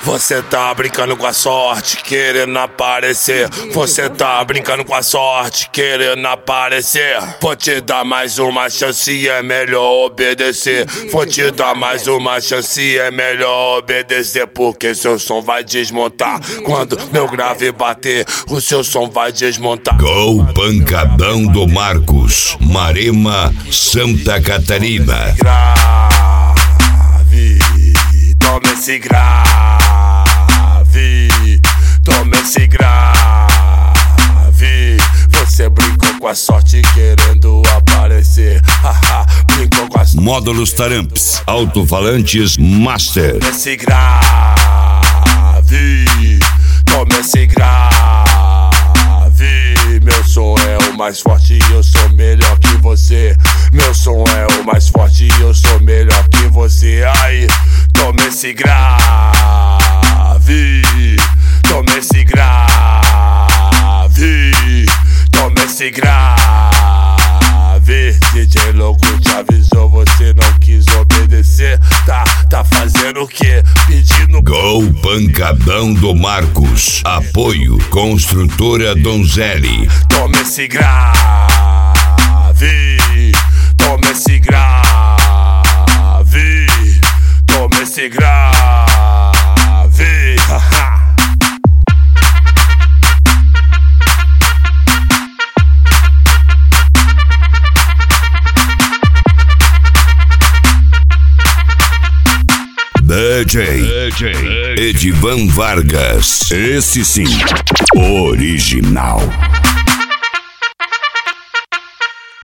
Você tá brincando com a sorte, querendo aparecer. Você tá brincando com a sorte, querendo aparecer. Vou te dar mais uma chance, é melhor obedecer. Vou te dar mais uma chance, é melhor obedecer. Porque seu som vai desmontar. Quando meu grave bater, o seu som vai desmontar. Gol Pancadão do Marcos, Marema, Santa Catarina. Grave, toma esse grave, toma esse grave. Você brincou com a sorte querendo aparecer. Brincou com a sorte. Módulos Taramps, alto-falantes Master. Toma esse grave, toma esse grave. Meu som é o mais forte e eu sou melhor que você. Meu som é o mais forte e eu sou melhor que você. Aí, toma esse grave, toma esse grave, toma esse grave. DJ louco te avisou, você não quis obedecer. Tá fazendo o quê? Pedindo. Gol Pancadão do Marcos, apoio Construtora Donzelli. Toma esse grave, toma esse grave, toma esse grave. DJ Edivan Vargas, esse sim, original.